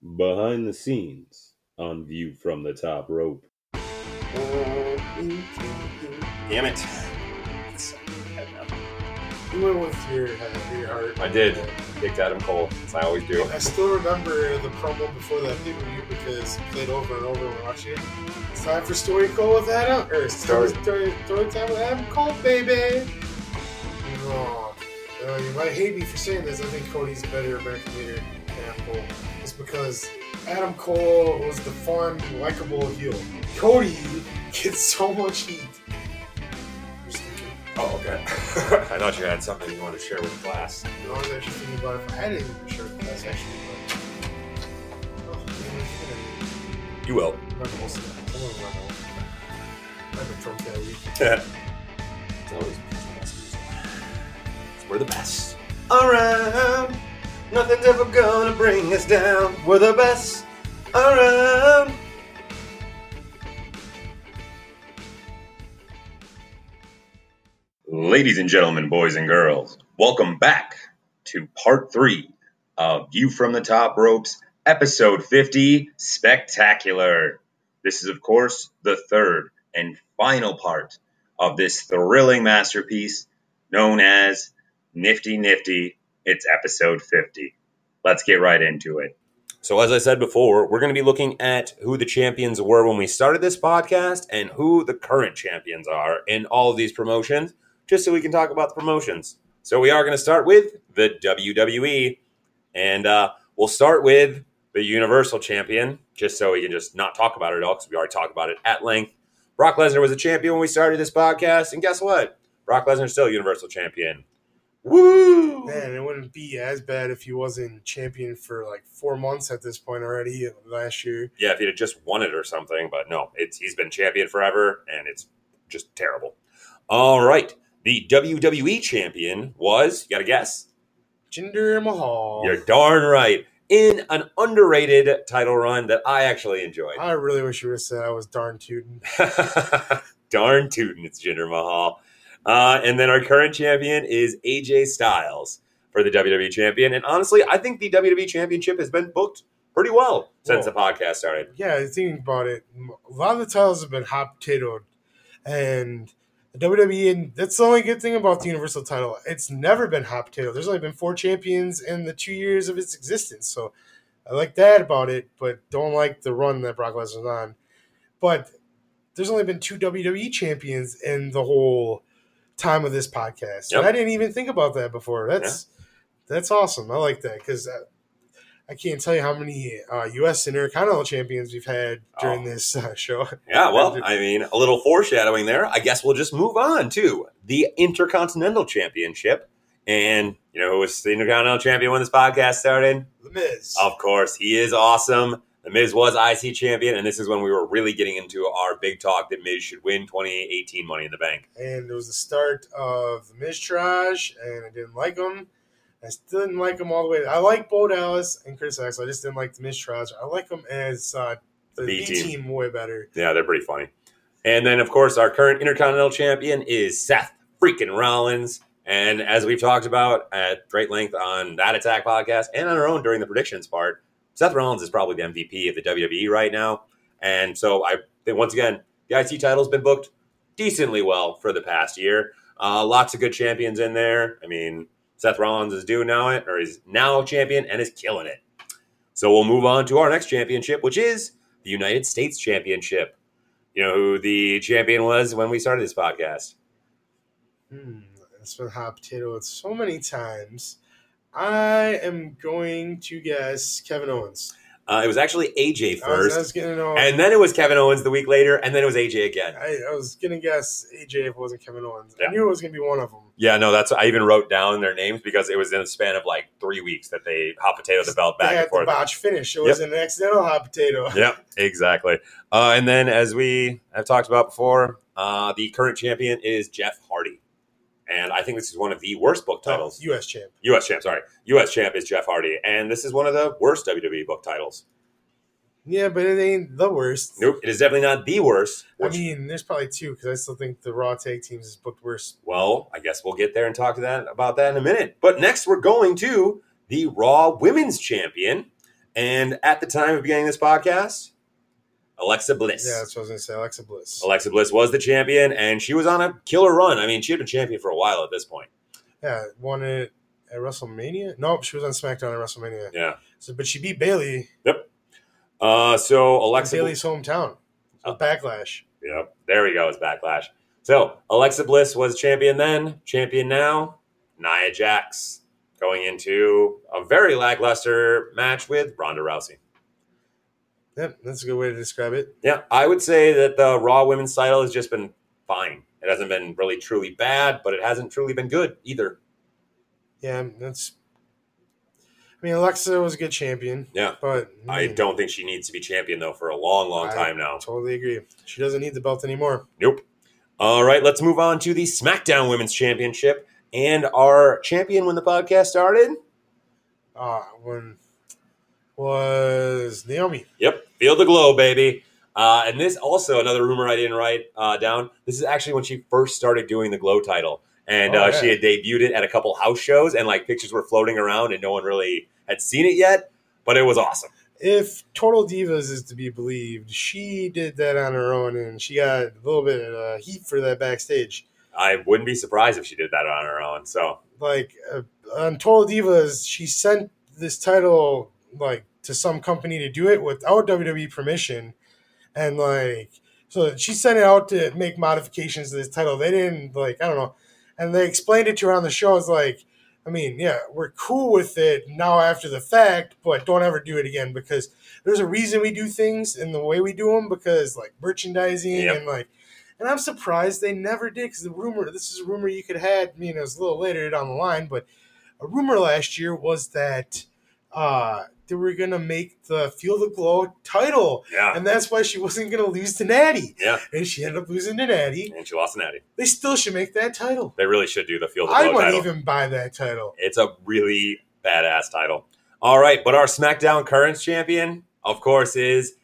Behind the scenes on View from the Top Rope. Damn it. You went with your heart. I did. Picked Adam Cole, as I always do. I still remember the promo before that pay-per-view because it played over and over when watching it. It's time for Story Cole with Adam, or story time with Adam Cole, baby. You might hate me for saying this. I think Cody's a better American leader than Adam Cole. It's because Adam Cole was the fun, likable heel. Cody gets so much heat. Oh, okay. I thought you had something you wanted to share with the class. I was actually thinking about if I had anything to share with the class, actually. You will. I'm not going to I have a trump that week. It's always we're the best around. Nothing's ever gonna bring us down. We're the best around. Ladies and gentlemen, boys and girls, welcome back to part 3 of View from the Top Ropes, episode 50, Spectacular. This is, of course, the third and final part of this thrilling masterpiece known as Nifty Nifty. It's episode 50. Let's get right into it. So as I said before, we're going to be looking at who the champions were when we started this podcast and who the current champions are in all of these promotions, just so we can talk about the promotions. So we are going to start with the WWE, and we'll start with the Universal Champion, just so we can just not talk about it at all, because we already talked about it at length. Brock Lesnar was a champion when we started this podcast, and guess what? Brock Lesnar is still Universal Champion. Woo! Man, it wouldn't be as bad if he wasn't champion for like 4 months at this point already last year. Yeah, if he'd have just won it or something, but no, he's been champion forever, and it's just terrible. All right, the WWE champion was, you got to guess? Jinder Mahal. You're darn right. In an underrated title run that I actually enjoyed. I really wish you would have said I was darn tootin'. Darn tootin', it's Jinder Mahal. And then our current champion is AJ Styles for the WWE champion. And honestly, I think the WWE championship has been booked pretty well since the podcast started. Yeah, thinking about it, a lot of the titles have been hot potatoed. And the WWE, and that's the only good thing about the Universal title. It's never been hot potato. There's only been 4 champions in the 2 years of its existence. So I like that about it, but don't like the run that Brock Lesnar's on. But there's only been 2 WWE champions in the whole time of this podcast. Yep. And I didn't even think about that before. That's awesome. I like that because I can't tell you how many U.S. Intercontinental champions we've had during this show. Yeah, well, I mean, a little foreshadowing there. I guess we'll just move on to the Intercontinental Championship. And, you know, who was the Intercontinental Champion when this podcast started? The Miz. Of course, he is awesome. The Miz was IC champion, and this is when we were really getting into our big talk that Miz should win 2018 Money in the Bank. And it was the start of the Miztourage, and I didn't like him. I still didn't like him all the way. I like Bo Dallas and Chris X. I just didn't like the Miztourage. I like him as the B-team way better. Yeah, they're pretty funny. And then, of course, our current Intercontinental Champion is Seth freaking Rollins. And as we've talked about at great length on that Attack podcast and on our own during the predictions part, Seth Rollins is probably the MVP of the WWE right now. And so I think, once again, the IC title's been booked decently well for the past year. Lots of good champions in there. I mean, Seth Rollins is he's now champion and is killing it. So we'll move on to our next championship, which is the United States Championship. You know who the champion was when we started this podcast? It's been hot potato so many times. I am going to guess Kevin Owens. It was actually AJ first. I was gonna know. And then it was Kevin Owens the week later, and then it was AJ again. I was going to guess AJ if it wasn't Kevin Owens. Yeah. I knew it was going to be one of them. Yeah, no, I even wrote down their names because it was in a span of like 3 weeks that they hot potatoed the belt back and forth. The botch finish. It was an accidental hot potato. Yep, exactly. And then, as we have talked about before, the current champion is Jeff Hardy. And I think this is one of the worst book titles. U.S. champ. U.S. champ is Jeff Hardy. And this is one of the worst WWE book titles. Yeah, but it ain't the worst. Nope, it is definitely not the worst. I mean, there's probably 2 because I still think the Raw tag teams is booked worse. Well, I guess we'll get there and talk about that in a minute. But next, we're going to the Raw Women's Champion. And at the time of beginning this podcast, Alexa Bliss. Yeah, that's what I was going to say. Alexa Bliss. Alexa Bliss was the champion, and she was on a killer run. I mean, she had been champion for a while at this point. Yeah, won it at WrestleMania? Nope, she was on SmackDown at WrestleMania. Yeah. But she beat Bayley. Yep. So Alexa Bayley's hometown. So Backlash. Yep. There we go. It's Backlash. So Alexa Bliss was champion then, champion now. Nia Jax going into a very lackluster match with Ronda Rousey. Yep, that's a good way to describe it. Yeah, I would say that the Raw Women's title has just been fine. It hasn't been really truly bad, but it hasn't truly been good either. Yeah, Alexa was a good champion. Yeah. But I don't think she needs to be champion, though, for a long, long time now. Totally agree. She doesn't need the belt anymore. Nope. All right, let's move on to the SmackDown Women's Championship. And our champion when the podcast started? When was Naomi. Yep. Feel the glow, baby. And this also, another rumor I didn't write down. This is actually when she first started doing the glow title. And she had debuted it at a couple house shows, and like pictures were floating around, and no one really had seen it yet. But it was awesome. If Total Divas is to be believed, she did that on her own, and she got a little bit of heat for that backstage. I wouldn't be surprised if she did that on her own. So, on Total Divas, she sent this title to some company to do it without WWE permission, and so she sent it out to make modifications to this title. They didn't I don't know, and they explained it to her on the show. It's we're cool with it now after the fact, but don't ever do it again because there's a reason we do things and the way we do them because merchandising and I'm surprised they never did because this is a rumor you could have had. It was a little later down the line, but a rumor last year was that they were going to make the Feel the Glow title. Yeah. And that's why she wasn't going to lose to Natty. Yeah. And she ended up losing to Natty. And she lost to Natty. They still should make that title. They really should do the Feel the Glow title. I wouldn't even buy that title. It's a really badass title. All right, but our SmackDown Current Champion, of course, is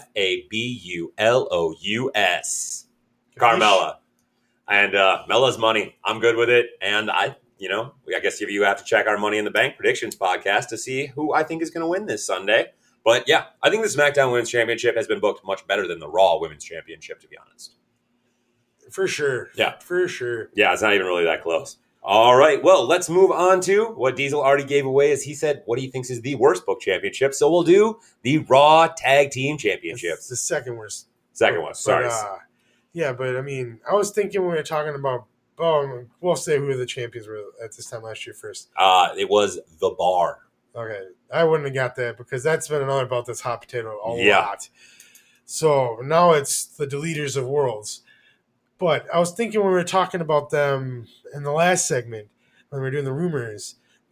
Fabulous. Carmella. And Mella's money. I'm good with it. And I guess you have to check our Money in the Bank predictions podcast to see who I think is going to win this Sunday. But yeah, I think the SmackDown Women's Championship has been booked much better than the Raw Women's Championship, to be honest. For sure. Yeah. For sure. Yeah, it's not even really that close. All right, well, let's move on to what Diesel already gave away as he said what he thinks is the worst book championship. So we'll do the Raw Tag Team Championships. It's the second worst. Second one, sorry. Yeah, but I was thinking when we were talking about, we'll say who the champions were at this time last year first. It was The Bar. Okay, I wouldn't have got that because that's been another belt that's hot potato a lot. So now it's the Deleters of Worlds. But I was thinking when we were talking about them in the last segment, when we were doing the rumors,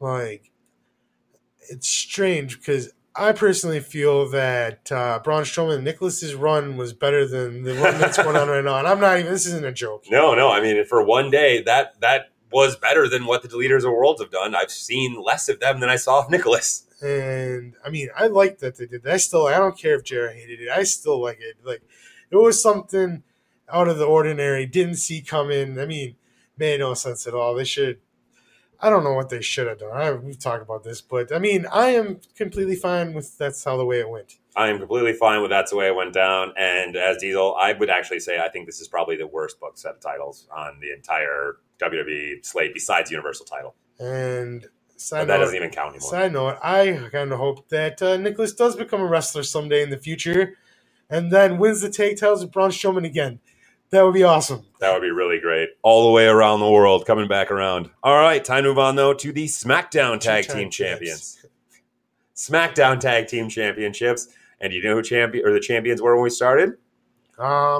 it's strange because I personally feel that Braun Strowman and Nicholas's run was better than the one that's going on right now. And this isn't a joke. No. I mean, for one day, that was better than what the Deleters of Worlds have done. I've seen less of them than I saw of Nicholas. And, I like that they did that. I don't care if Jared hated it. I still like it. It was something out of the ordinary, didn't see coming. Made no sense at all. I don't know what they should have done. We've talked about this, but I am completely fine with that's how the way it went. I am completely fine with that's the way it went down. And as Diesel, I would actually say I think this is probably the worst book set of titles on the entire WWE slate besides Universal title. And that doesn't even count anymore. Side note, I kind of hope that Nicholas does become a wrestler someday in the future and then wins the tag titles with Braun Strowman again. That would be awesome. That would be really great. All the way around the world, coming back around. All right, time to move on, though, to the SmackDown Tag Team Champions. SmackDown Tag Team Championships. And do you know who the champions were when we started? It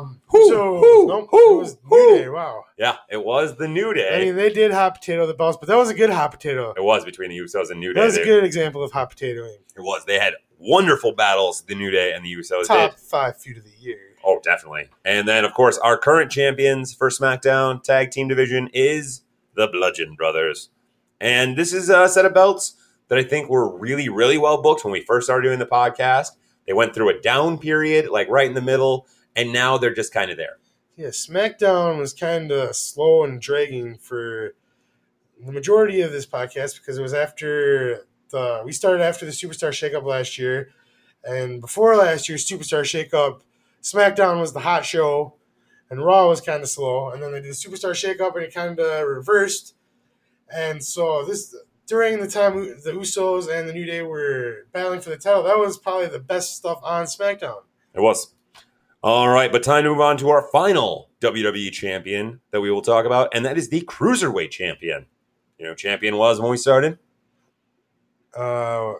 was New Day. Wow. Yeah, it was the New Day. They did hot potato the belts, but that was a good hot potato. It was between the Usos and New Day. That was a good example of hot potatoing. It was. They had wonderful battles, the New Day and the Usos. Top 5 feud of the year. Oh, definitely. And then, of course, our current champions for SmackDown Tag Team Division is the Bludgeon Brothers. And this is a set of belts that I think were really, really well booked when we first started doing the podcast. They went through a down period, right in the middle, and now they're just kind of there. Yeah, SmackDown was kind of slow and dragging for the majority of this podcast because it was after we started after the Superstar Shakeup last year, and before last year's Superstar Shakeup, SmackDown was the hot show, and Raw was kind of slow. And then they did the Superstar Shakeup, and it kind of reversed. And so during the time the Usos and the New Day were battling for the title, that was probably the best stuff on SmackDown. It was. All right, but time to move on to our final WWE champion that we will talk about, and that is the Cruiserweight champion. You know who champion was when we started? I'm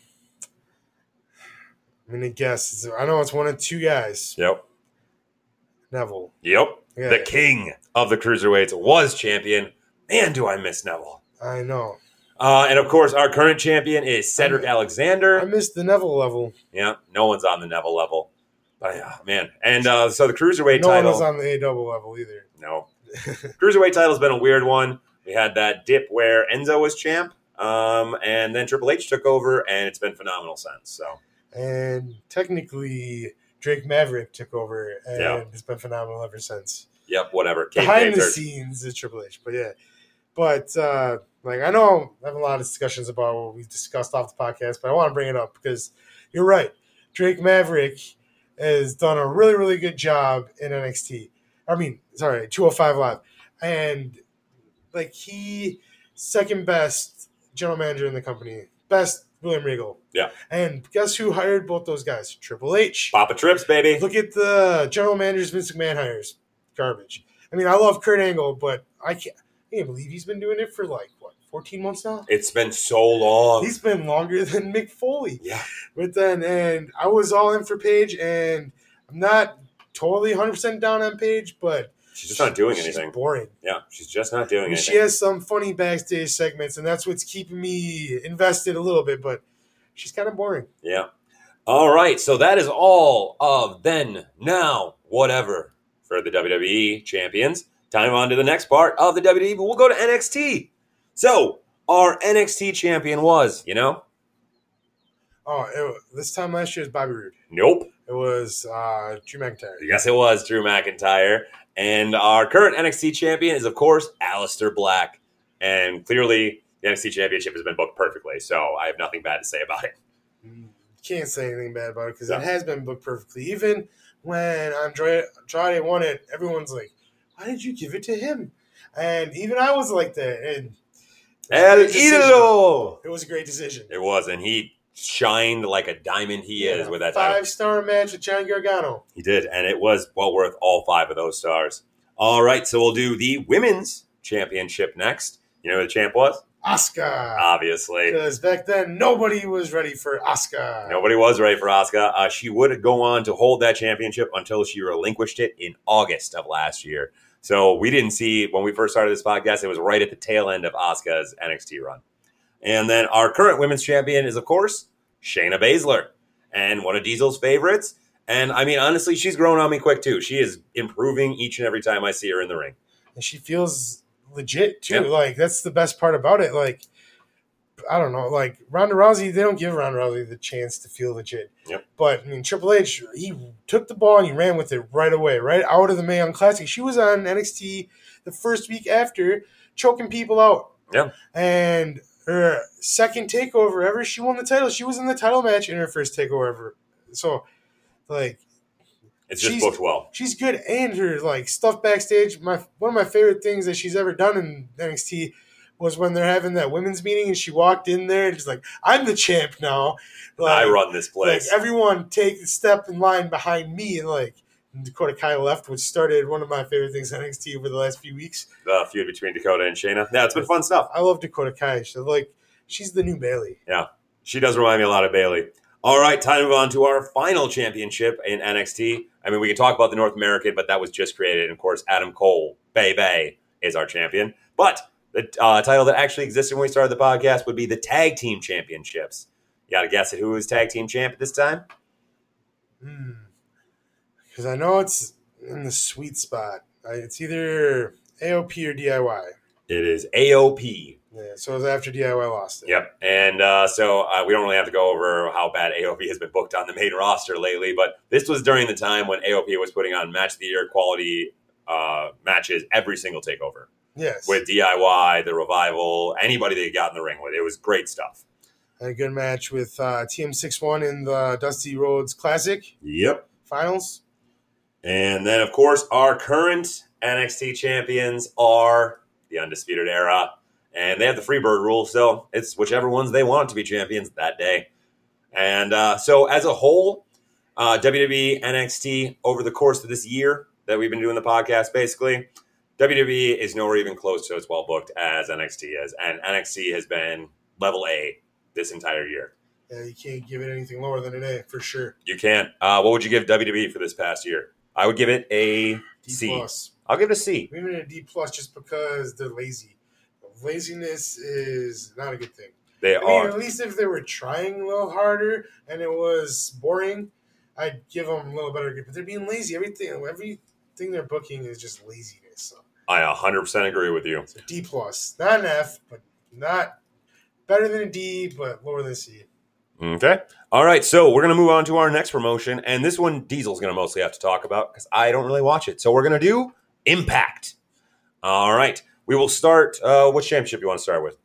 going to guess. I know it's one of two guys. Yep. Neville. Yep. Yeah. The king of the Cruiserweights was champion. Man, do I miss Neville. I know. And, of course, our current champion is Cedric Alexander. I missed the Neville level. Yeah, no one's on the Neville level. But, man. And so the Cruiserweight No title. one was on the A-double level either. No. Cruiserweight title's been a weird one. We had that dip where Enzo was champ, and then Triple H took over, and it's been phenomenal since. So, And technically, Drake Maverick took over, and it's been phenomenal ever since. yep, whatever. Behind the scenes is Triple H, but yeah. But, I know I have a lot of discussions about what we discussed off the podcast, but I want to bring it up because you're right. Drake Maverick has done a really, really good job in NXT. 205 Live. And, he second best general manager in the company. Best William Regal. Yeah. And guess who hired both those guys? Triple H. Papa Trips, baby. Look at the general managers Vince McMahon hires. Garbage. I love Kurt Angle, but I can't believe he's been doing it for 14 months now? It's been so long. He's been longer than Mick Foley. Yeah. But then, and I was all in for Paige, and I'm not totally 100% down on Paige, but she's just not doing anything. She's boring. Yeah, she's just not doing anything. She has some funny backstage segments, and that's what's keeping me invested a little bit, but she's kind of boring. Yeah. All right, so that is all of then, now, whatever for the WWE champions. Time on to the next part of the WWE, but we'll go to NXT. So, our NXT champion was, This time last year was Bobby Roode. Nope. It was Drew McIntyre. Yes, it was Drew McIntyre. And our current NXT champion is, of course, Aleister Black. And clearly, the NXT championship has been booked perfectly, so I have nothing bad to say about it. Can't say anything bad about it because No. it has been booked perfectly. Even when Andrade won it, everyone's like, why did you give it to him? And even I was like that. And El Idolo! It was a great decision. It was, and he shined like a diamond he is with that title. 5-star match with Johnny Gargano. He did, and it was well worth all 5 of those stars. All right, so we'll do the Women's Championship next. You know who the champ was? Asuka. Obviously. Because back then, nobody was ready for Asuka. Nobody was ready for Asuka. She would go on to hold that championship until she relinquished it in August of last year. So we didn't see, when we first started this podcast, it was right at the tail end of Asuka's NXT run. And then our current women's champion is, of course, Shayna Baszler. And one of Diesel's favorites. And, honestly, she's grown on me quick, too. She is improving each and every time I see her in the ring. And she feels legit, too. Yep. That's the best part about it. I don't know. Ronda Rousey, they don't give Ronda Rousey the chance to feel legit. Yep. But, Triple H, he took the ball and he ran with it right away, right out of the Mae Young Classic. She was on NXT the first week after, choking people out. Yeah. And her second takeover ever, she won the title. She was in the title match in her first takeover ever. So, it's just booked well. She's good, and her stuff backstage. One of my favorite things that she's ever done in NXT was when they're having that women's meeting, and she walked in there and she's like, "I'm the champ now. I run this place. Everyone take a step in line behind me." And Dakota Kai left, which started one of my favorite things in NXT over the last few weeks. The feud between Dakota and Shayna. Yeah, it's been fun stuff. I love Dakota Kai. She's the new Bayley. Yeah, she does remind me a lot of Bayley. All right, time to move on to our final championship in NXT. We can talk about the North American, but that was just created. And, of course, Adam Cole, Bay, is our champion. But the title that actually existed when we started the podcast would be the Tag Team Championships. You got to guess at who was Tag Team Champ at this time? Because I know it's in the sweet spot. It's either AOP or DIY. It is AOP. Yeah, so it was after DIY lost it. Yep. And so we don't really have to go over how bad AOP has been booked on the main roster lately, but this was during the time when AOP was putting on Match of the Year quality matches every single takeover. Yes. With DIY, The Revival, anybody they got in the ring with. It was great stuff. Had a good match with TM61 in the Dusty Rhodes Classic Yep. finals. And then, of course, our current NXT champions are the Undisputed Era. And they have the Freebird rule, so it's whichever ones they want to be champions that day. And so as a whole, WWE, NXT, over the course of this year that we've been doing the podcast, basically, WWE is nowhere even close to as well booked as NXT is. And NXT has been level A this entire year. Yeah, you can't give it anything lower than an A, for sure. You can't. What would you give WWE for this past year? I would give it a D+. C. I'll give it a C. Maybe a D+ just because they're lazy. Laziness is not a good thing. They I mean, are. at least if they were trying a little harder and it was boring, I'd give them a little better. But they're being lazy. Everything they're booking is just laziness. So I 100% agree with you. it's a D+. Not an F, but not better than a D, but lower than a C. Okay. All right. So we're going to move on to our next promotion. And this one, Diesel's going to mostly have to talk about because I don't really watch it. So we're going to do Impact. All right. We will start. Which championship you want to start with?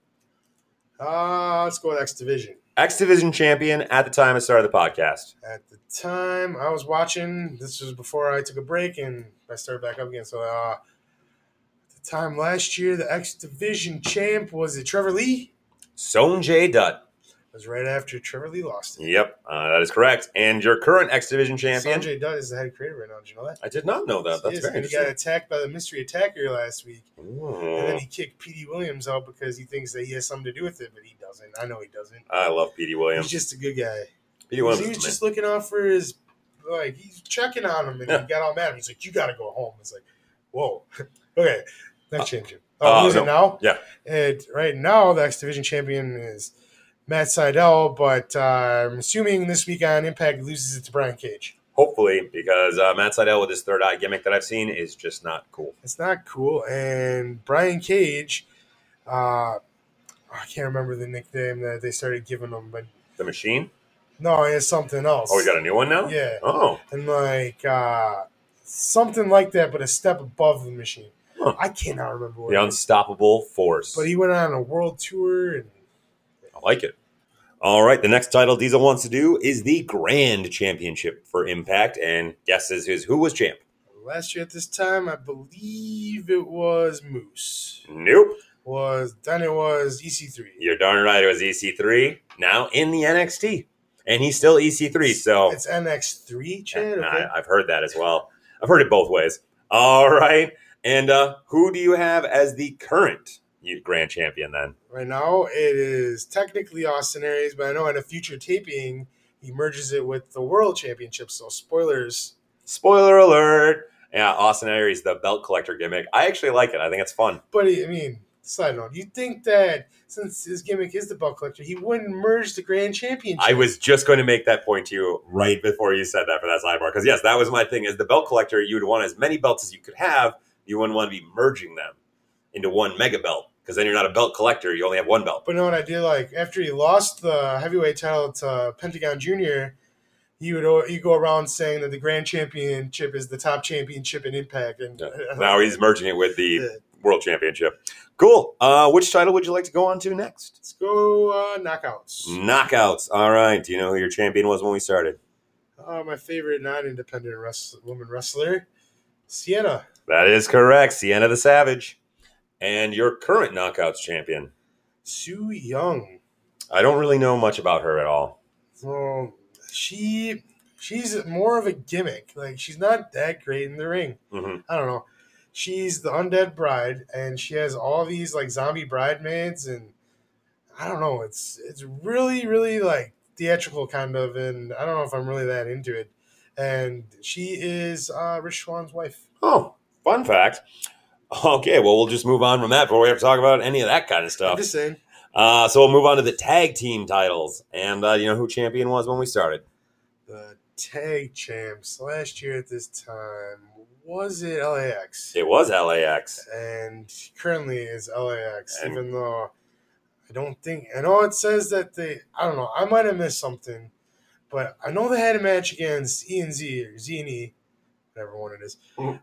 Let's go with X Division. X Division champion at the time I started the podcast. At the time, I was watching. This was before I took a break and I started back up again. So at the time last year, the X Division champ was it Trevor Lee? Sonjay Dutt. It was right after Trevor Lee lost it. Yep, that is correct. And your current X Division champion? Sonjay Dutt is the head creator right now. Did you know that? I did not know that. That's Yes, very and he interesting. got attacked by the mystery attacker last week. Ooh. And then he kicked Petey Williams out because he thinks that he has something to do with it, but he doesn't. I know he doesn't. I love Petey Williams. He's just a good guy. Petey Williams He is was the just looking out for his, he's checking on him, and Yeah. he got all mad. He's like, "You got to go home." It's like, whoa. Okay, that changed it. Who's no. it now? Yeah. Right now, the X Division champion is Matt Sydal, but I'm assuming this week on Impact loses it to Brian Cage. Hopefully, because Matt Sydal with his third eye gimmick that I've seen is just not cool. It's not cool. And Brian Cage, I can't remember the nickname that they started giving him, but The Machine? no, it's something else. Oh, we got a new one now? Yeah. Oh, And something like that, but a step above the Machine. Huh. I cannot remember what the it is. Unstoppable Force. But he went on a world tour, and I like it. All right, the next title Diesel wants to do is the Grand Championship for Impact, and guesses is who was champ? last year at this time, I believe it was Moose. Nope. Then it was EC3. You're darn right, it was EC3, now in the NXT. And he's still EC3, so It's NX3, Chad? Okay. I've heard that as well. I've heard it both ways. All right, and who do you have as the current Grand Champion then? Right now, it is technically Austin Aries, but I know in a future taping, he merges it with the World Championship. So, spoilers. Spoiler alert. Yeah, Austin Aries, the belt collector gimmick. I actually like it. I think it's fun. But, side note, you think that since his gimmick is the belt collector, he wouldn't merge the Grand Championship? I was just going to make that point to you right before you said that for that sidebar. Because, yes, that was my thing. As the belt collector, you would want as many belts as you could have. You wouldn't want to be merging them into one mega belt. Because then you're not a belt collector. You only have one belt. But you know what I did? Like, after he lost the heavyweight title to Pentagon Jr., he go around saying that the Grand Championship is the top championship in Impact. And Now he's merging it with the Yeah. World Championship. Cool. Which title would you like to go on to next? Let's go knockouts. Knockouts. All right. Do you know who your champion was when we started? My favorite non-independent woman wrestler, Sienna. That is correct. Sienna the Savage. And your current Knockouts champion? Su Yung. I don't really know much about her at all. So she's more of a gimmick. Like, she's not that great in the ring. Mm-hmm. I don't know. She's the undead bride, and she has all these like zombie bridesmaids, and I don't know. It's really, really like theatrical kind of, and I don't know if I'm really that into it. And she is Rich Swan's wife. Oh, fun fact. Okay, well, we'll just move on from that before we have to talk about any of that kind of I'm stuff. just saying. So we'll move on to the tag team titles. And you know who champion was when we started? The tag champs last year at this time, was it LAX? It was LAX. And currently is LAX, And- even though I know it says that I don't know, I might have missed something, but I know they had a match against E&Z or Z&E, whatever one it is, Mhm.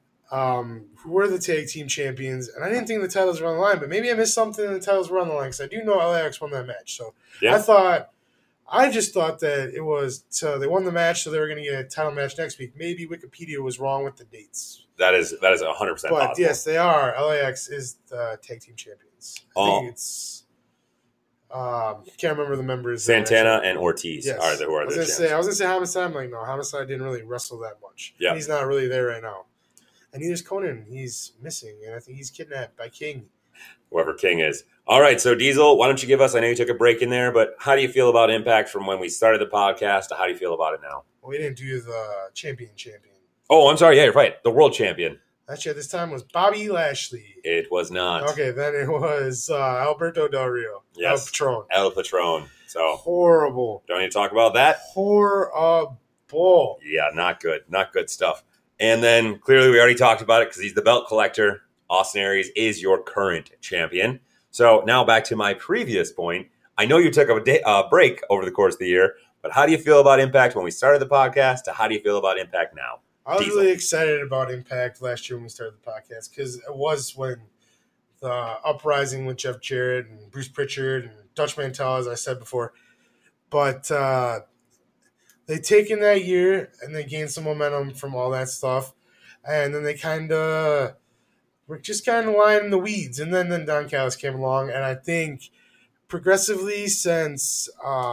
who were the tag team champions, and I didn't think the titles were on the line, but maybe I missed something and the titles were on the line, because I do know LAX won that match, so Yeah. I thought I just thought that it was so they won the match, so they were going to get a title match next week. Maybe Wikipedia was wrong with the dates. That is 100% But possible. yes, they are. LAX is the tag team champions. I think it's can't remember the members. Santana and Ortiz Yes. are who are the champs. I was gonna say Homicide. I'm like, no, Homicide didn't really wrestle that much. Yeah. He's not really there right now. And neither's Conan. He's missing, and I think he's kidnapped by King. Whoever King is. All right, so Diesel, why don't you give us, I know you took a break in there, but how do you feel about Impact from when we started the podcast to how do you feel about it now? Well, we didn't do the champion. Oh, I'm sorry. Yeah, you're right. The world champion. That year, this time was Bobby Lashley. It was not. Okay, then it was Alberto Del Rio. Yes. El Patron. El Patron. So, Horrible. don't need to talk about that? Horrible. Yeah, not good. Not good stuff. And then, clearly, we already talked about it because he's the belt collector. Austin Aries is your current champion. So, now back to my previous point. I know you took a break over the course of the year, but how do you feel about Impact when we started the podcast to how do you feel about Impact now? I was Diesel. really excited about Impact last year when we started the podcast because it was when the uprising with Jeff Jarrett and Bruce Pritchard and Dutch Mantel, as I said before. But they taken that year and they gained some momentum from all that stuff. And then they were just kind of lying in the weeds. And then Don Callis came along. And I think progressively since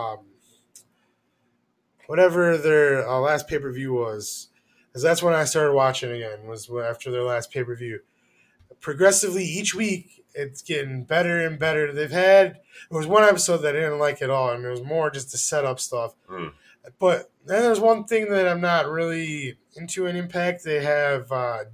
whatever their last pay-per-view was, because that's when I started watching again, was after their last pay-per-view. Progressively, each week, it's getting better and better. There was one episode that I didn't like at all, and it was more just the setup stuff. But then there's one thing that I'm not really into in Impact. They have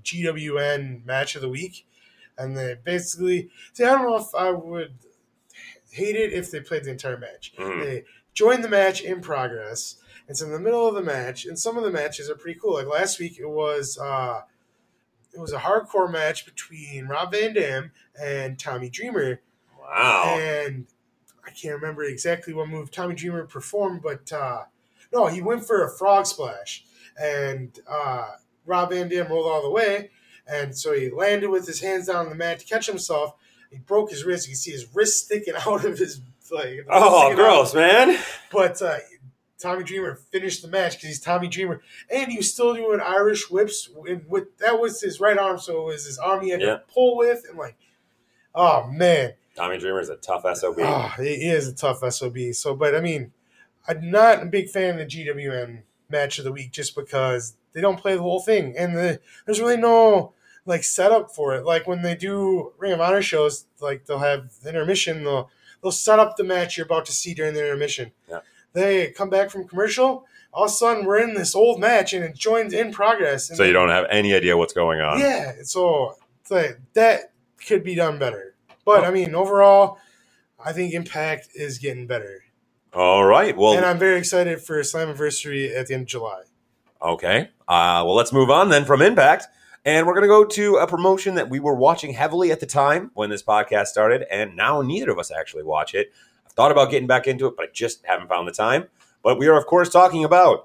GWN Match of the Week, and they basically I don't know if I would hate it if they played the entire match. They join the match in progress. It's in the middle of the match, and some of the matches are pretty cool. Like last week, it was a hardcore match between Rob Van Dam and Tommy Dreamer. Wow. And I can't remember exactly what move Tommy Dreamer performed, but no, he went for a frog splash, and Rob Van Dam rolled all the way, and so he landed with his hands down on the mat to catch himself. He broke his wrist. You can see his wrist sticking out of his Oh, gross, man. But Tommy Dreamer finished the match because he's Tommy Dreamer, and he was still doing Irish whips. That was his right arm, so it was his arm he had to pull with, and oh man, Tommy Dreamer is a tough SOB. Oh, he is a tough SOB. So, but I mean, I'm not a big fan of the GWN Match of the Week just because they don't play the whole thing, and there's really no setup for it. Like when they do Ring of Honor shows, they'll have intermission. They'll set up the match you're about to see during the intermission. Yeah. They come back from commercial. All of a sudden, we're in this old match, and it joins in progress. And so you don't have any idea what's going on. Yeah, so that could be done better. But, I mean, overall, I think Impact is getting better. All right. Well, and I'm very excited for Slammiversary at the end of July. Okay. Well, let's move on then from Impact. And we're going to go to a promotion that we were watching heavily at the time when this podcast started, and now neither of us actually watch it. I've thought about getting back into it, but I just haven't found the time. But we are, of course, talking about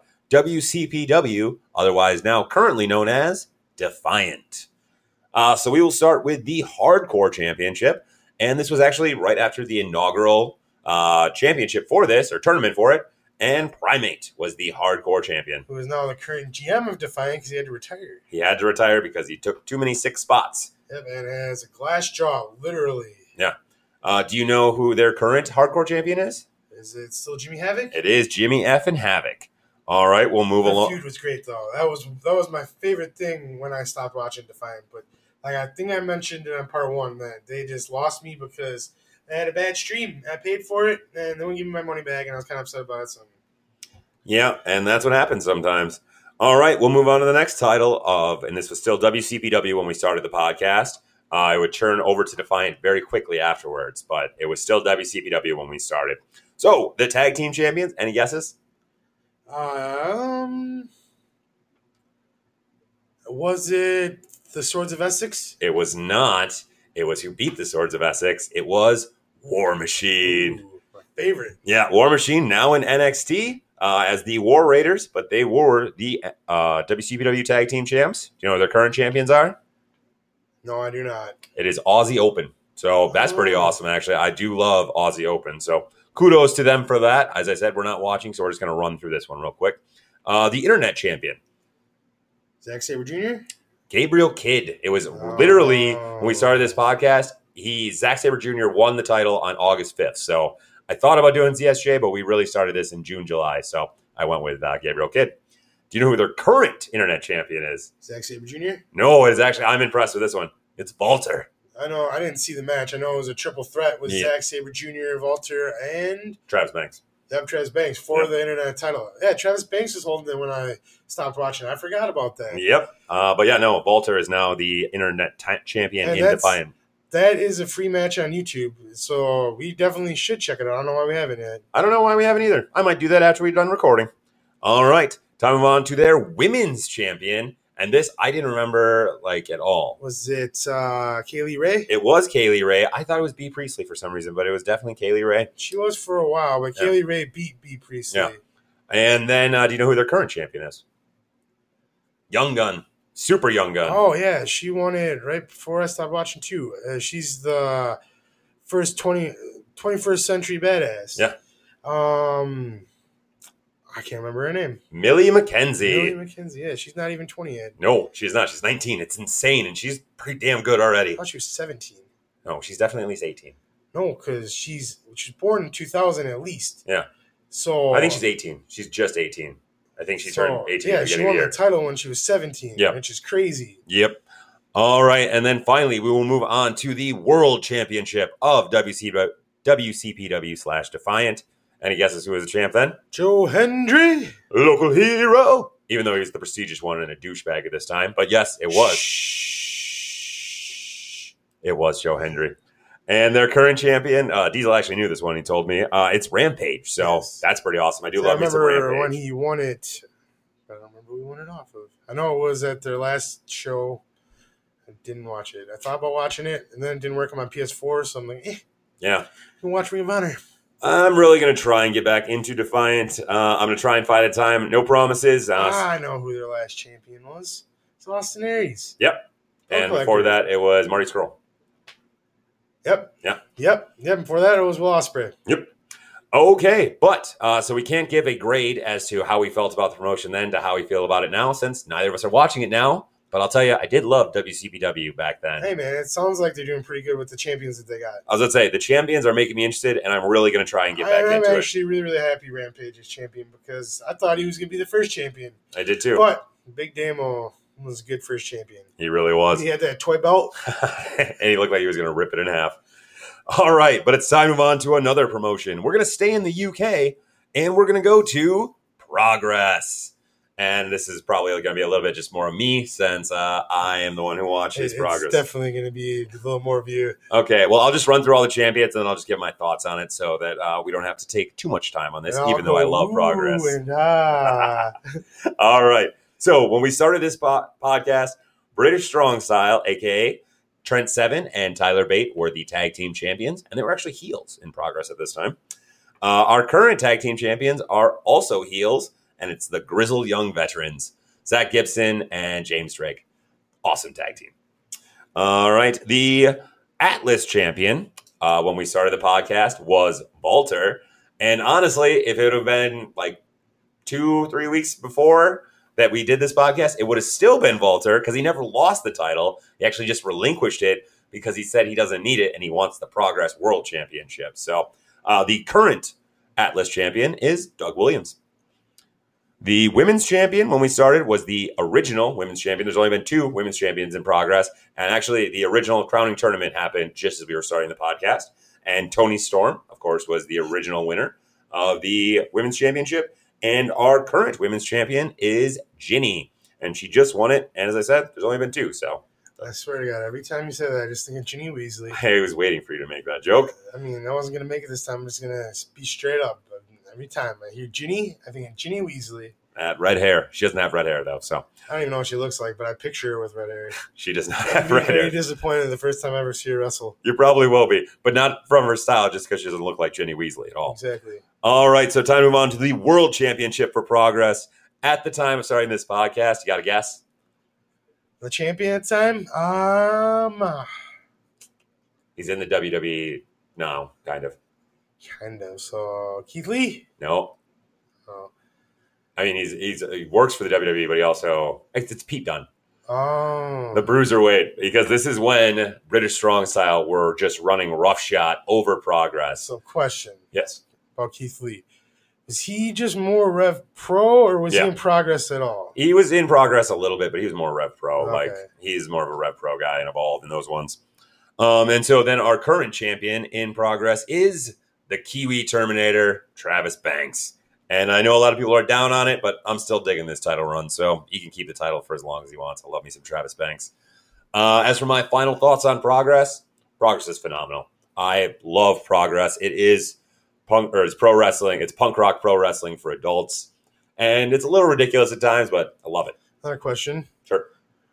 WCPW, otherwise now currently known as Defiant. So we will start with the Hardcore Championship, and this was actually right after the inaugural championship for this, or tournament for it, and Primate was the Hardcore Champion. Who is now the current GM of Defiant because he had to retire. He had to retire because he took too many 6 spots. Yep, and has a glass jaw, literally. Yeah. Do you know who their current Hardcore Champion is? Is it still Jimmy Havoc? It is Jimmy F. and Havoc. All right, we'll move along. The feud was great, though. That was my favorite thing when I stopped watching Defiant. But I think I mentioned it on part 1 that they just lost me because I had a bad stream. I paid for it, and they wouldn't give me my money back, and I was kind of upset about it. So. Yeah, and that's what happens sometimes. All right, we'll move on to the next title and this was still WCPW when we started the podcast. I would turn over to Defiant very quickly afterwards, but it was still WCPW when we started. So, the tag team champions, any guesses? Was it the Swords of Essex? It was not. It was who beat the Swords of Essex. It was War Machine. Ooh, my favorite. Yeah, War Machine now in NXT as the War Raiders, but they were the WCPW tag team champs. Do you know who their current champions are? No, I do not. It is Aussie Open. So that's pretty awesome, actually. I do love Aussie Open. So kudos to them for that. As I said, we're not watching, so we're just going to run through this one real quick. The internet champion, Zack Sabre Jr.? Gabriel Kidd. It was literally, when we started this podcast, Zack Sabre Jr. won the title on August 5th. So I thought about doing ZSJ, but we really started this in June, July. So I went with Gabriel Kidd. Do you know who their current internet champion is? Zack Sabre Jr.? No, it is actually, I'm impressed with this one. It's Walter. I know. I didn't see the match. I know it was a triple threat with Zack Sabre Jr., Walter, and Travis Banks. Yep, Travis Banks for the internet title. Yeah, Travis Banks was holding it when I stopped watching. I forgot about that. Yep. But yeah, no, Walter is now the internet champion in Defiant. That is a free match on YouTube, so we definitely should check it out. I don't know why we haven't yet. I don't know why we haven't either. I might do that after we're done recording. All right. Time to move on to their women's champion. And this I didn't remember at all. Was it Kaylee Ray? It was Kaylee Ray. I thought it was Bea Priestley for some reason, but it was definitely Kaylee Ray. She was for a while, but Kaylee Ray beat Bea Priestley. Yeah. And then do you know who their current champion is? Young Gun. Super Young Gun. Oh, yeah. She won it right before I stopped watching, too. She's the first 21st century badass. Yeah. I can't remember her name. Millie McKenzie. Millie McKenzie, yeah. She's not even 20 yet. No, she's not. She's 19. It's insane, and she's pretty damn good already. I thought she was 17. No, she's definitely at least 18. No, because she's born in 2000 at least. Yeah. So I think she's 18. She's just 18. I think she turned 18. Yeah, she won the title when she was 17, which is crazy. Yep. All right, and then finally, we will move on to the World Championship of WCPW/Defiant. Any guesses who was the champ then? Joe Hendry. Local hero. Even though he was the prestigious one and a douchebag at this time. But yes, it was. It was Joe Hendry. And their current champion, Diesel actually knew this one, he told me. It's Rampage. So that's pretty awesome. I love me some Rampage. I remember when he won it. I don't remember who he won it off of. I know it was at their last show. I didn't watch it. I thought about watching it, and then it didn't work on my PS4, so I'm like, Yeah. You can watch Ring of Honor. I'm really going to try and get back into Defiant. I'm going to try and fight at time. No promises. I know who their last champion was. It's Austin Aries. Yep. And before that, it was Marty Scurll. Yep. Before that, it was Will Ospreay. Yep. Okay, but so we can't give a grade as to how we felt about the promotion then to how we feel about it now, since neither of us are watching it now. But I'll tell you, I did love WCPW back then. Hey, man, it sounds like they're doing pretty good with the champions that they got. I was going to say, the champions are making me interested, and I'm really going to try and get back into it. I'm actually really, really happy Rampage is champion because I thought he was going to be the first champion. I did too. But Big Damo was a good first champion. He really was. He had that toy belt. And he looked like he was going to rip it in half. All right, but it's time to move on to another promotion. We're going to stay in the UK, and we're going to go to Progress. And this is probably going to be a little bit just more of me since I am the one who watches Progress. It's definitely going to be a little more of you. Okay, well, I'll just run through all the champions and then I'll just give my thoughts on it so that we don't have to take too much time on this, even though I love Progress. All right. So when we started this podcast, British Strong Style, a.k.a. Trent Seven and Tyler Bate, were the tag team champions, and they were actually heels in Progress at this time. Our current tag team champions are also heels, and it's the Grizzled Young Veterans, Zach Gibson and James Drake. Awesome tag team. All right. The Atlas champion, when we started the podcast, was Walter. And honestly, if it would have been like 2-3 weeks before that we did this podcast, it would have still been Walter because he never lost the title. He actually just relinquished it because he said he doesn't need it and he wants the Progress World Championship. So the current Atlas champion is Doug Williams. The women's champion, when we started, was the original women's champion. There's only been 2 women's champions in Progress. And actually, the original crowning tournament happened just as we were starting the podcast. And Toni Storm, of course, was the original winner of the women's championship. And our current women's champion is Ginny. And she just won it. And as I said, there's only been 2. So I swear to God, every time you say that, I just think of Ginny Weasley. I was waiting for you to make that joke. I mean, I wasn't going to make it this time. I'm just going to be straight up. But every time I hear Ginny, I think of Ginny Weasley. Red hair. She doesn't have red hair, though. So I don't even know what she looks like, but I picture her with red hair. She does not have red hair. I'm disappointed the first time I ever see her wrestle. You probably will be, but not from her style, just because she doesn't look like Ginny Weasley at all. Exactly. All right, so time to move on to the World Championship for Progress. At the time of starting this podcast, you got a guess? The champion at the time? He's in the WWE now, kind of. Kind of. So Keith Lee. No. Oh. I mean, he works for the WWE, but he also it's Pete Dunne. Oh. The Bruiserweight, because this is when British Strong Style were just running roughshod over Progress. So question. Yes. About Keith Lee. Is he just more Rev Pro, or was he Yeah. in Progress at all? He was in Progress a little bit, but he was more Rev Pro. Okay. Like, he's more of a Rev Pro guy and evolved in those ones. And so then our current champion in Progress is the Kiwi Terminator, Travis Banks. And I know a lot of people are down on it, but I'm still digging this title run, so he can keep the title for as long as he wants. I love me some Travis Banks. As for my final thoughts on Progress, Progress is phenomenal. I love Progress. It is it's pro wrestling. It's punk rock pro wrestling for adults. And it's a little ridiculous at times, but I love it. Another question. Sure.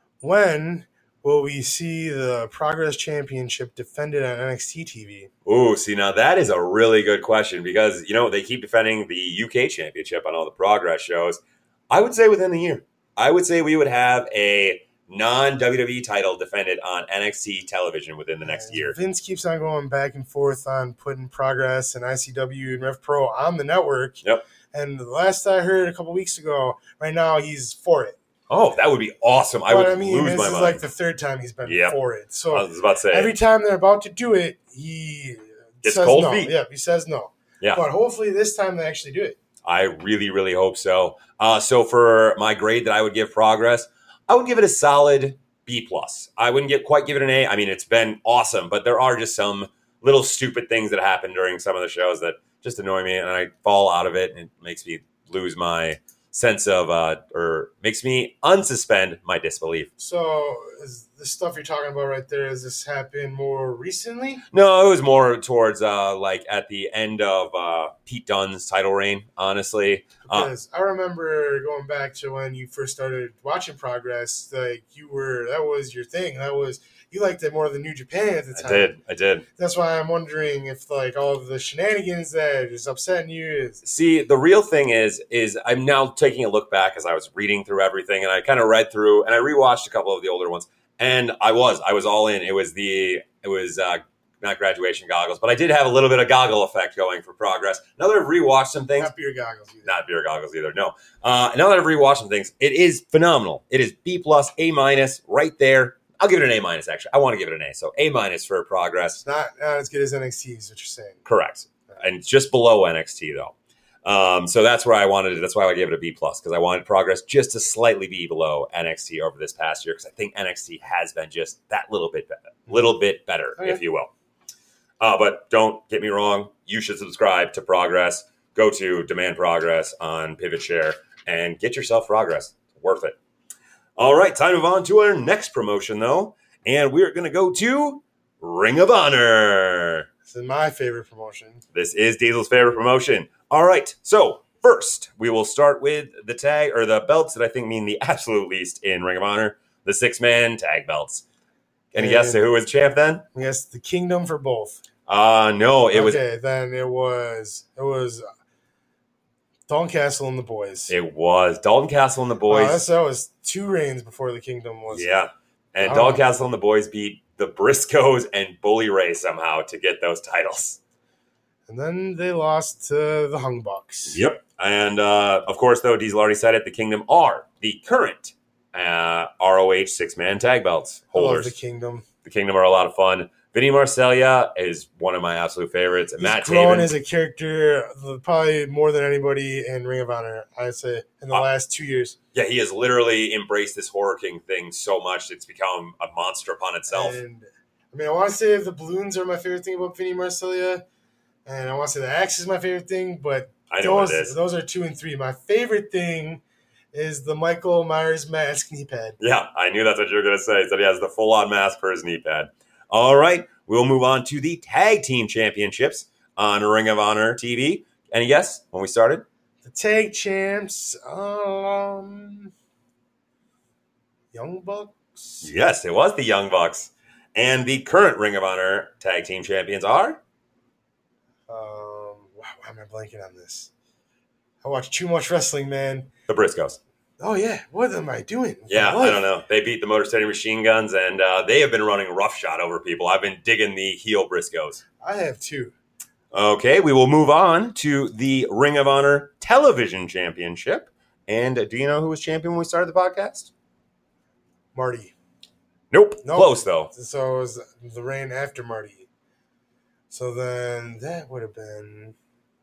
When will we see the Progress Championship defended on NXT TV? Ooh, see, now that is a really good question because, they keep defending the UK Championship on all the Progress shows. I would say within the year. I would say we would have a non-WWE title defended on NXT television within the next year. Vince keeps on going back and forth on putting Progress and ICW and Rev Pro on the network. Yep. And the last I heard a couple weeks ago, right now he's for it. Oh, that would be awesome. I would lose this my is mind. like the third time he's been for it. So I was about to say, every time they're about to do it, he Gets says cold no. feet. Yeah, he says no. Yeah. But hopefully this time they actually do it. I really, really hope so. So for my grade that I would give Progress, I would give it a solid B+. I wouldn't quite give it an A. I mean, it's been awesome, but there are just some little stupid things that happen during some of the shows that just annoy me, and I fall out of it, and it makes me lose my sense of, or makes me unsuspend my disbelief. So is the stuff you're talking about right there, has this happened more recently? No, it was more towards like at the end of Pete Dunne's title reign, honestly. Because I remember going back to when you first started watching Progress, like that was your thing. You liked it more than New Japan at the time. I did. That's why I'm wondering if like all of the shenanigans that is upsetting you is. See, the real thing is I'm now taking a look back as I was reading through everything, and I kind of read through and I rewatched a couple of the older ones, and I was all in. It was not graduation goggles, but I did have a little bit of goggle effect going for Progress. Now that I've rewatched some things, Not beer goggles either. not beer goggles either. No. Now that I've rewatched some things, it is phenomenal. It is B+, A- right there. I'll give it an A-, actually. I want to give it an A. So A- for Progress. It's not as good as NXT is what you're saying. Correct. And just below NXT, though. So that's where I wanted it. That's why I gave it a B+, because I wanted Progress just to slightly be below NXT over this past year, because I think NXT has been just that little bit better, Okay. if you will. But don't get me wrong. You should subscribe to Progress. Go to Demand Progress on Pivot Share and get yourself Progress. It's worth it. All right, time to move on to our next promotion, though. And we're going to go to Ring of Honor. This is my favorite promotion. This is Diesel's favorite promotion. All right, so first, we will start with the tag, or the belts that I think mean the absolute least in Ring of Honor, the 6-man tag belts. Any guess to who was champ then? Yes, the Kingdom for both. No, it was Dalton Castle and the boys. Dalton Castle and the boys. That was 2 reigns before the Kingdom was. Yeah, and Dalton Castle and the boys beat the Briscoes and Bully Ray somehow to get those titles. And then they lost to the Hung Bucks. Yep. And, of course, though, Diesel already said it, the Kingdom are the current ROH 6-man tag belts holders. I love the Kingdom. The Kingdom are a lot of fun. Vinny Marseglia is one of my absolute favorites. He's Matt grown Taven as a character probably more than anybody in Ring of Honor, I'd say, in the last 2 years. Yeah, he has literally embraced this Horror King thing so much it's become a monster upon itself. And, I want to say the balloons are my favorite thing about Vinny Marseglia, and I want to say the axe is my favorite thing, but I know what it is. Those are 2 and 3. My favorite thing is the Michael Myers mask knee pad. Yeah, I knew that's what you were going to say. So he has the full-on mask for his knee pad. All right, we'll move on to the Tag Team Championships on Ring of Honor TV. Any guess when we started? The tag champs, Young Bucks. Yes, it was the Young Bucks. And the current Ring of Honor Tag Team Champions are? Wow, why am I blanking on this? I watch too much wrestling, man. The Briscoes. Oh, yeah. What am I doing? Yeah, I don't know. They beat the Motor City Machine Guns, and they have been running roughshod over people. I've been digging the heel Briscoes. I have too. Okay, we will move on to the Ring of Honor Television Championship. And do you know who was champion when we started the podcast? Marty. Nope. Nope. Close, though. So it was the reign after Marty. So then that would have been.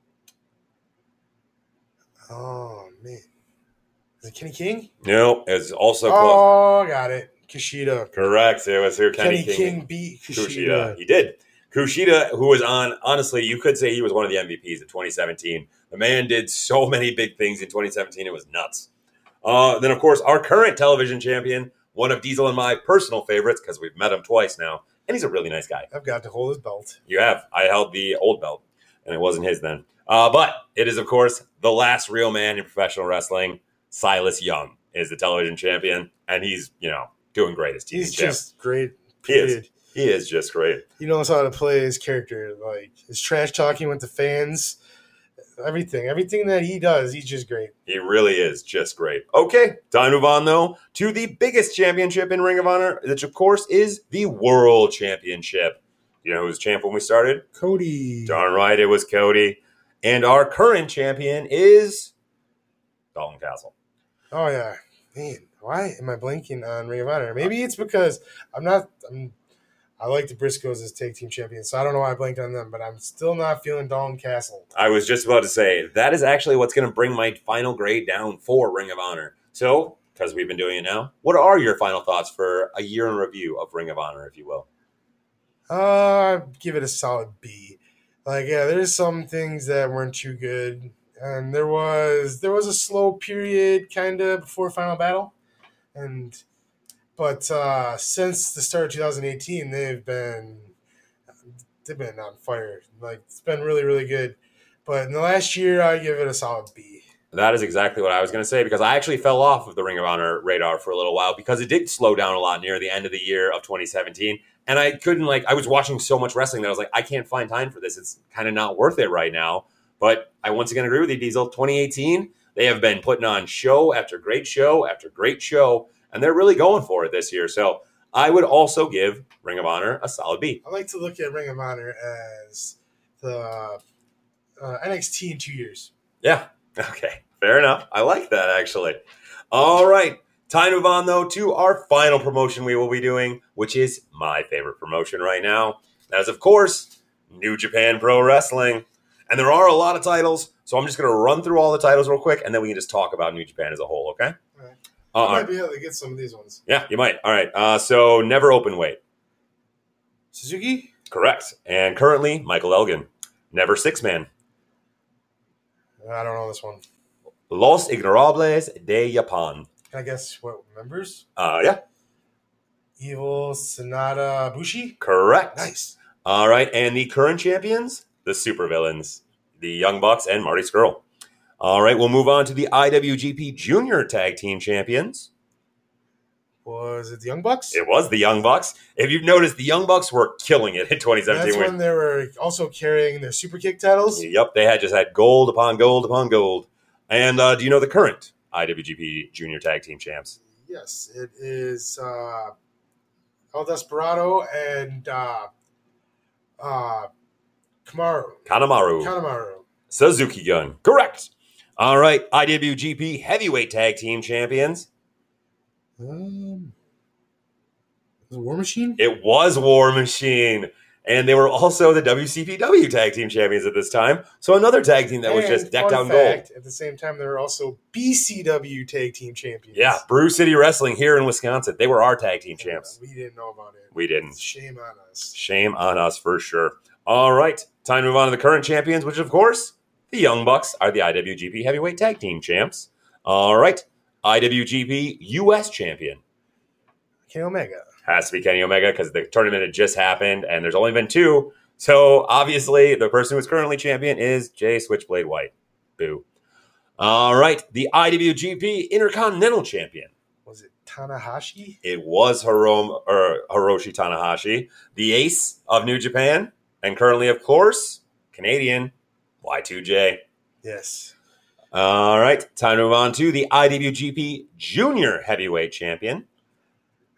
Oh, man. Is it Kenny King? No, it's also close. Oh, got it. Kushida. Correct. It was here. Kenny King beat Kushida. He did. Kushida, who was on, honestly, you could say he was one of the MVPs of 2017. The man did so many big things in 2017. It was nuts. Then, of course, our current television champion, one of Diesel and my personal favorites, because we've met him twice now, and he's a really nice guy. I've got to hold his belt. You have. I held the old belt, and it wasn't his then. But it is, of course, the last real man in professional wrestling. Silas Young is the television champion, and he's, doing great as TV He's champ. just great. He is. He is just great. He knows how to play his character. Like his trash talking with the fans, everything that he does, he's just great. He really is just great. Okay, time to move on, though, to the biggest championship in Ring of Honor, which, of course, is the World Championship. You know who was champ when we started? Cody. Darn right, it was Cody. And our current champion is Dalton Castle. Oh, yeah. Man, why am I blanking on Ring of Honor? Maybe it's because I like the Briscoes as tag team champions, so I don't know why I blanked on them, but I'm still not feeling Dalton Castle. I was just about to say, that is actually what's going to bring my final grade down for Ring of Honor. So, because we've been doing it now, what are your final thoughts for a year in review of Ring of Honor, if you will? Give it a solid B. There's some things that weren't too good, and there was a slow period kind of before Final Battle, but since the start of 2018, they've been on fire. It's been really, really good. But in the last year, I give it a solid B. That is exactly what I was going to say, because I actually fell off of the Ring of Honor radar for a little while because it did slow down a lot near the end of the year of 2017. And I couldn't, I was watching so much wrestling that I was like, I can't find time for this. It's kind of not worth it right now. But I once again agree with you, Diesel. 2018, they have been putting on show after great show after great show, and they're really going for it this year. So I would also give Ring of Honor a solid B. I like to look at Ring of Honor as the NXT in 2 years. Yeah. Okay. Fair enough. I like that, actually. All right. Time to move on, though, to our final promotion we will be doing, which is my favorite promotion right now. That is, of course, New Japan Pro Wrestling. And there are a lot of titles, so I'm just going to run through all the titles real quick, and then we can just talk about New Japan as a whole, okay? All right. I might be able to get some of these ones. Yeah, you might. All right. So, Never Open Weight. Suzuki? Correct. And currently, Michael Elgin. Never Six Man. I don't know this one. Los Ignorables de Japan. Can I guess what members? Yeah. Evil, Sonata, Bushi? Correct. Nice. All right. And the current champions? The Supervillains. The Young Bucks and Marty Scurll. All right. We'll move on to the IWGP Junior Tag Team Champions. Was it the Young Bucks? It was the Young Bucks. If you've noticed, the Young Bucks were killing it in 2017. That's when they were also carrying their Super Kick titles? Yep. They had just had gold upon gold upon gold. And do you know the current IWGP Junior Tag Team Champs? Yes. It is El Desperado and Kanemaru. Suzuki Gun. Correct. All right. IWGP Heavyweight Tag Team Champions. Was it War Machine? It was War Machine. And they were also the WCPW Tag Team Champions at this time. So another tag team that was just decked out in gold. At the same time, they were also BCW Tag Team Champions. Yeah, Brew City Wrestling here in Wisconsin. They were our tag team champs. We didn't know about it. We didn't. Shame on us. Shame on us for sure. All right. Time to move on to the current champions, which, of course, the Young Bucks are the IWGP Heavyweight Tag Team Champs. All right. IWGP U.S. Champion. Kenny Omega. Has to be Kenny Omega because the tournament had just happened and there's only been two. So, obviously, the person who's currently champion is Jay Switchblade White. Boo. All right. The IWGP Intercontinental Champion. Was it Tanahashi? It was Hiroshi Tanahashi, the ace of New Japan, and currently, of course, Canadian Y2J. Yes. All right, time to move on to the IWGP Junior Heavyweight Champion.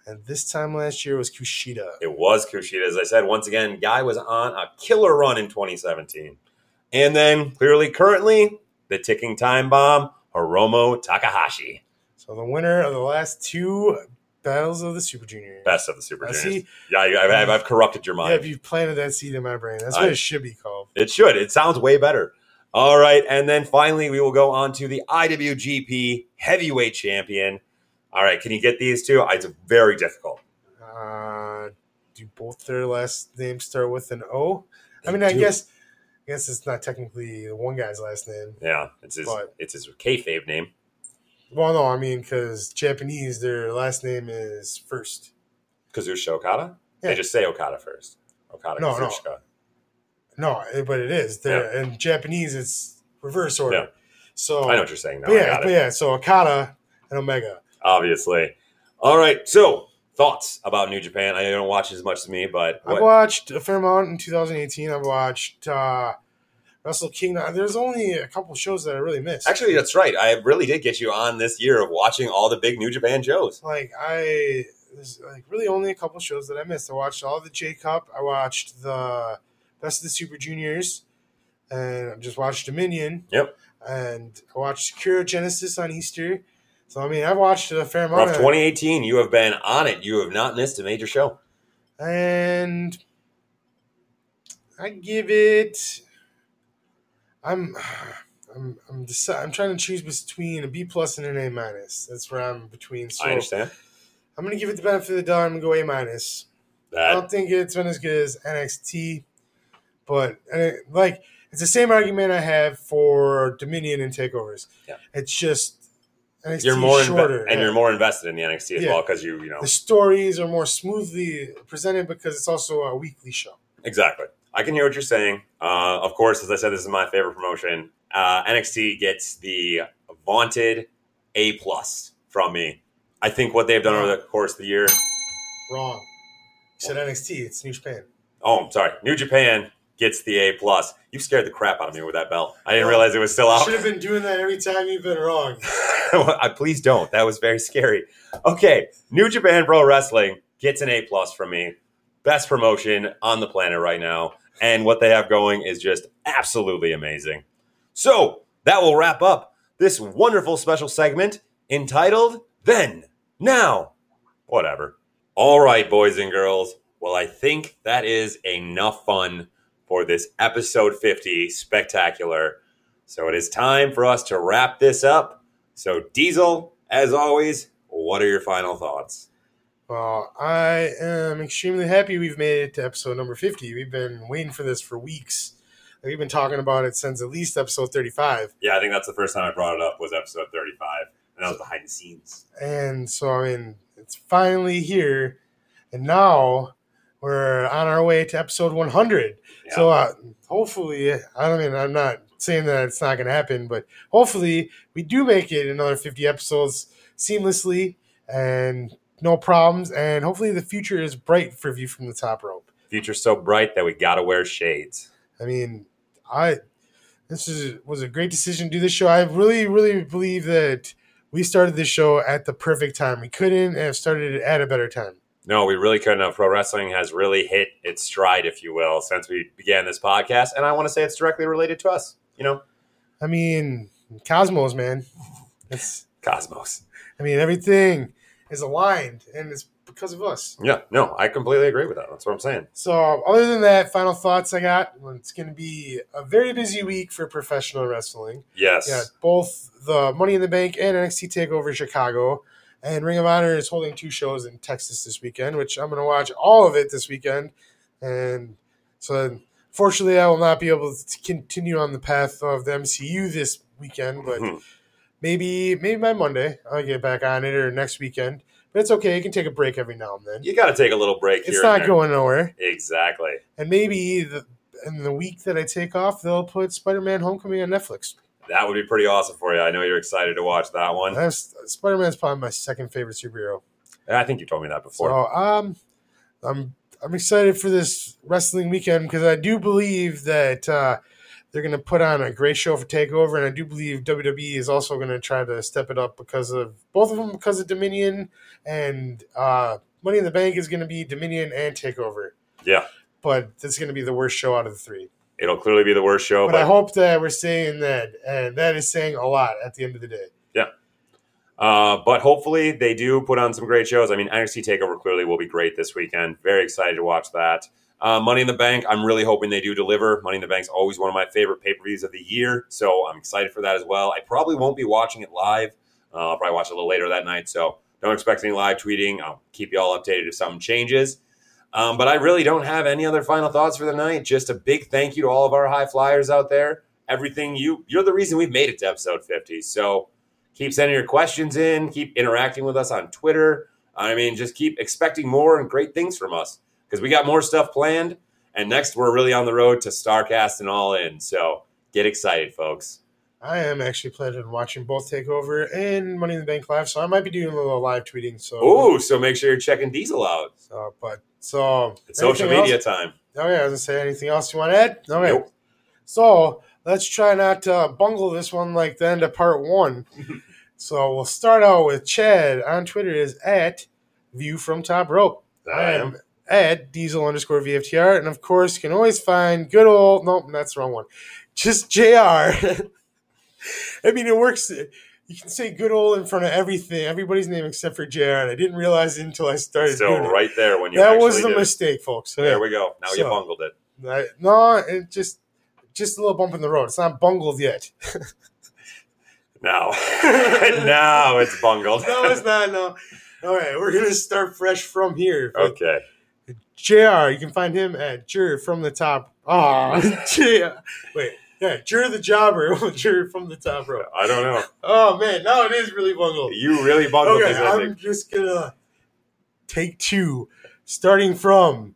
And this time last year was Kushida. It was Kushida. As I said, once again, guy was on a killer run in 2017. And then, clearly, currently, the ticking time bomb, Hiromu Takahashi. So the winner of the last 2 battles of the Super Juniors. Best of the Super I Juniors. see. Yeah, I've corrupted your mind. Yeah, you've planted that seed in my brain. That's what it should be called. It should. It sounds way better. All right, and then finally, we will go on to the IWGP Heavyweight Champion. All right, can you get these two? It's very difficult. Do both their last names start with an O? I They do. guess it's not technically the one guy's last name. Yeah, it's his kayfabe name. Well, no, because Japanese, their last name is first. Kazuchika Okada? Yeah. They just say Okada first. Okada No. Kazuchika. No, but it is. In Japanese, it's reverse order. Yeah. So I know what you're saying now. But yeah, so Okada and Omega. Obviously. All right, so thoughts about New Japan? I don't watch as much as me, but I watched a fair amount in 2018. I watched Wrestle Kingdom. There's only a couple shows that I really missed. Actually, that's right. I really did get you on this year of watching all the big New Japan shows. There's really only a couple shows that I missed. I watched all the J Cup. I watched the Best of the Super Juniors, and I just watched Dominion. Yep. And I watched Sakura Genesis on Easter. So I've watched a fair amount. Rough 2018, you have been on it. You have not missed a major show. And I give it. I'm trying to choose between a B plus and an A minus. That's where I'm between. So I understand. I'm gonna give it the benefit of the doubt. I'm gonna go A minus. I don't think it's been as good as NXT, but it's the same argument I have for Dominion and takeovers. Yeah. It's just NXT You're more is shorter, you're more invested in the NXT as well because you know the stories are more smoothly presented because it's also a weekly show. Exactly. I can hear what you're saying. Of course, as I said, this is my favorite promotion. NXT gets the vaunted A plus from me. I think what they've done over the course of the year. Wrong. You said NXT. It's New Japan. Oh, I'm sorry. New Japan gets the A plus. You scared the crap out of me with that belt. I didn't realize it was still out. Should have been doing that every time you've been wrong. Please don't. That was very scary. Okay, New Japan Pro Wrestling gets an A plus from me. Best promotion on the planet right now. And what they have going is just absolutely amazing. So that will wrap up this wonderful special segment entitled Then, Now, Whatever. All right, boys and girls. Well, I think that is enough fun for this episode 50 spectacular. So it is time for us to wrap this up. So Diesel, as always, what are your final thoughts? Well, I am extremely happy we've made it to episode number 50. We've been waiting for this for weeks. We've been talking about it since at least episode 35. Yeah, I think that's the first time I brought it up was episode 35. And that was behind the scenes. And so, it's finally here. And now we're on our way to episode 100. Yeah. So hopefully, I'm not saying that it's not going to happen, but hopefully we do make it another 50 episodes seamlessly and no problems. And hopefully the future is bright for View from the Top Rope. Future's so bright that we got to wear shades. This was a great decision to do this show. I really, really believe that we started this show at the perfect time. We couldn't have started it at a better time. No, we really couldn't have. Pro wrestling has really hit its stride, if you will, since we began this podcast. And I want to say it's directly related to us, you know? Cosmos, man. It's Cosmos. Everything is aligned, and it's because of us. Yeah, no, I completely agree with that. That's what I'm saying. So, other than that, final thoughts I got. It's going to be a very busy week for professional wrestling. Yes. Yeah, both the Money in the Bank and NXT TakeOver Chicago. And Ring of Honor is holding 2 shows in Texas this weekend, which I'm going to watch all of it this weekend. And so, fortunately, I will not be able to continue on the path of the MCU this weekend, but maybe by Monday I'll get back on it, or next weekend. But it's okay. You can take a break every now and then. You got to take a little break here. It's not going nowhere. Exactly. And maybe in the week that I take off, they'll put Spider-Man Homecoming on Netflix. That would be pretty awesome for you. I know you're excited to watch that one. Spider-Man's probably my second favorite superhero. I think you told me that before. So I'm excited for this wrestling weekend because I do believe that they're going to put on a great show for TakeOver, and I do believe WWE is also going to try to step it up because of both of them, because of Dominion and Money in the Bank is going to be Dominion and TakeOver. Yeah. But it's going to be the worst show out of the three. It'll clearly be the worst show. But I hope that we're saying that, and that is saying a lot at the end of the day. Yeah. But hopefully they do put on some great shows. I mean, NXT TakeOver clearly will be great this weekend. Very excited to watch that. Money in the Bank, I'm really hoping they do deliver. Money in the Bank's always one of my favorite pay-per-views of the year, so I'm excited for that as well. I probably won't be watching it live. I'll probably watch it a little later that night, so don't expect any live tweeting. I'll keep you all updated if something changes. But I really don't have any other final thoughts for the night. Just a big thank you to all of our high flyers out there. Everything you're the reason we've made it to episode 50. So keep sending your questions in. Keep interacting with us on Twitter. I mean, just keep expecting more and great things from us because we got more stuff planned. And next, we're really on the road to StarCast and All In. So get excited, folks. I am actually planning on watching both TakeOver and Money in the Bank live, so I might be doing a little live tweeting. So make sure you're checking Diesel out. It's social media time. Oh yeah, I was gonna say anything else you want to add? Okay. Nope. So let's try not to bungle this one like the end of part one. So we'll start out with Chad on Twitter is at View from Top Rope. I am at Diesel_VFTR, and of course you can always find good old that's the wrong one. Just JR. I mean, it works. You can say good old in front of everybody's name except for JR, and I didn't realize it until I started doing right it. there when you that was the mistake, folks. So, there we go. Now you bungled it. It just a little bump in the road. It's not bungled yet. No. Now it's bungled. No, it's not. No. All right, we're going to start fresh from here. Okay. JR, you can find him at Jur from the Top. Oh, JR. Wait. Yeah, Jur the Jobber, Jur from the Top Rope. I don't know. Oh, man. No, it is really bungled. You really bungled this ending. I'm just going to take two. Starting from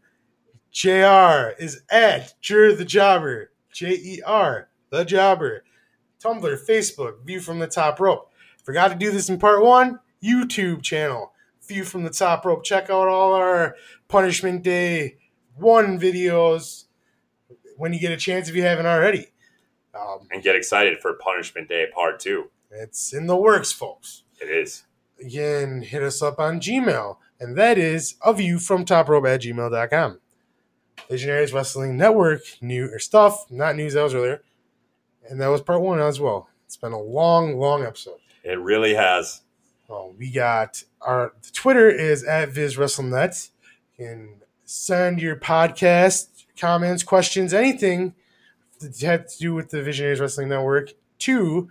JR is at Jur the Jobber. JER, the Jobber. Tumblr, Facebook, View from the Top Rope. Forgot to do this in part one. YouTube channel, View from the Top Rope. Check out all our Punishment Day 1 videos when you get a chance if you haven't already. And get excited for Punishment Day Part 2. It's in the works, folks. It is. Again, hit us up on Gmail, and that is aviewfromtoprope@gmail.com. Visionaries Wrestling Network, not news, that was earlier. And that was part one as well. It's been a long, long episode. It really has. We got the Twitter is at VizWrestleNet. You can send your podcast, comments, questions, anything that had to do with the Visionaries Wrestling Network to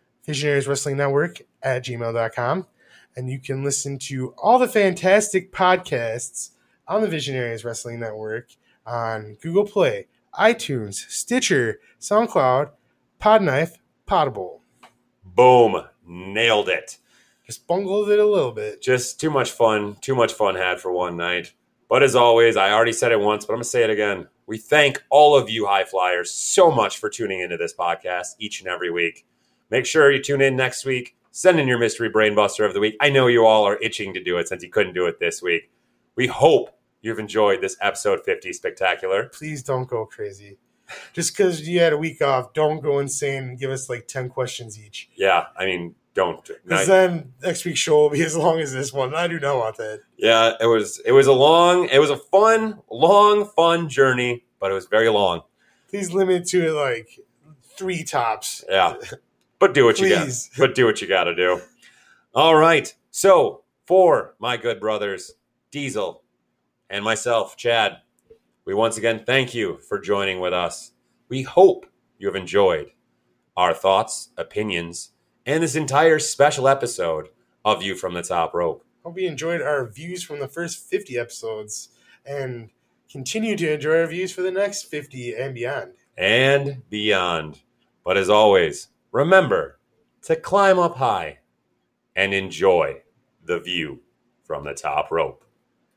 visionarieswrestlingnetwork@gmail.com. And you can listen to all the fantastic podcasts on the Visionaries Wrestling Network on Google Play, iTunes, Stitcher, SoundCloud, Podknife, Potable. Boom. Nailed it. Just bungled it a little bit. Just too much fun. Too much fun had for one night. But as always, I already said it once, but I'm going to say it again. We thank all of you high flyers so much for tuning into this podcast each and every week. Make sure you tune in next week. Send in your Mystery Brainbuster of the week. I know you all are itching to do it since you couldn't do it this week. We hope you've enjoyed this episode 50 spectacular. Please don't go crazy. Just because you had a week off, don't go insane and give us like 10 questions each. Yeah, I mean, don't. Because then next week's show will be as long as this one. I do not want that. Yeah, it was a fun journey, but it was very long. Please limit it to like 3 tops. Yeah. But do what you got. But do what you got to do. All right. So, for my good brothers, Diesel, and myself, Chad, we once again thank you for joining with us. We hope you have enjoyed our thoughts, opinions, and this entire special episode of View from the Top Rope. Hope you enjoyed our views from the first 50 episodes and continue to enjoy our views for the next 50 and beyond. And beyond. But as always, remember to climb up high and enjoy the view from the top rope.